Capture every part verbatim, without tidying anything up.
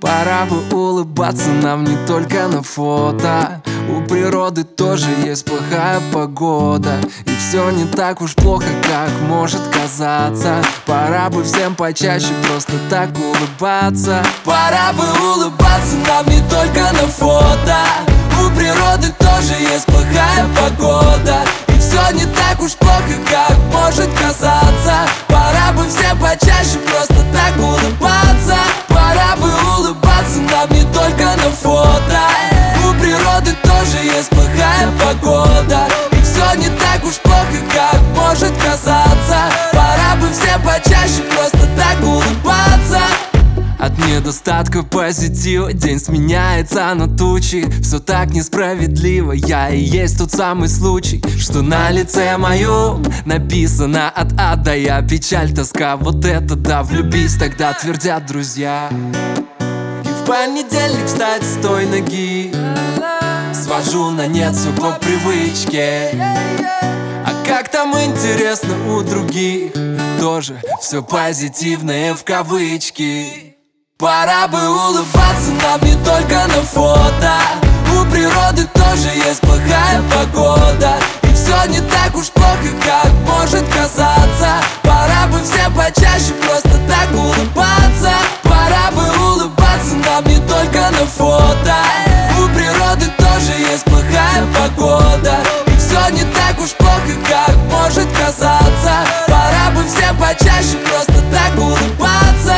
Пора бы улыбаться нам не только на фото. У природы тоже есть плохая погода, и все не так уж плохо, как может казаться. Пора бы всем почаще просто так улыбаться. Пора бы улыбаться нам не только на фото. У природы тоже есть плохая погода, и все не так уж плохо, как может казаться. Пора бы всем почаще просто так улыбаться. Пора бы улыбаться нам не только на фото. У природы тоже есть плохая погода, и все не так уж плохо, как может казаться. Пора бы всем почаще просто так улыбаться. От недостатка позитива день сменяется на тучи. Все так несправедливо, я и есть тот самый случай, что на лице моем написано от А до Я. Печаль, тоска, вот это да, влюбись тогда, твердят друзья. И в понедельник встать с той ноги свожу на нет все по привычке. А как там интересно у других, тоже все позитивное в кавычки. Пора бы улыбаться нам не только на фото. У природы тоже есть плохая погода, и все не так уж плохо, как может казаться. Пора бы всем почаще просто так улыбаться. Пора бы улыбаться нам не только на фото. У природы тоже есть плохая погода, и все не так уж плохо, как может казаться. Пора бы всем почаще просто так улыбаться.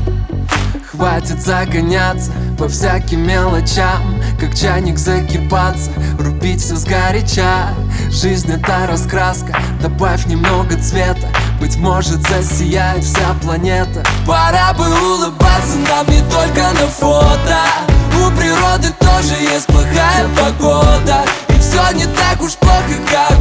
Хватит загоняться по всяким мелочам, как чайник закипаться, рубить все сгоряча. Жизнь это раскраска, добавь немного цвета, быть может засияет вся планета. Пора бы улыбаться нам не только на фото. У природы тоже есть плохая погода, и все не так уж плохо, как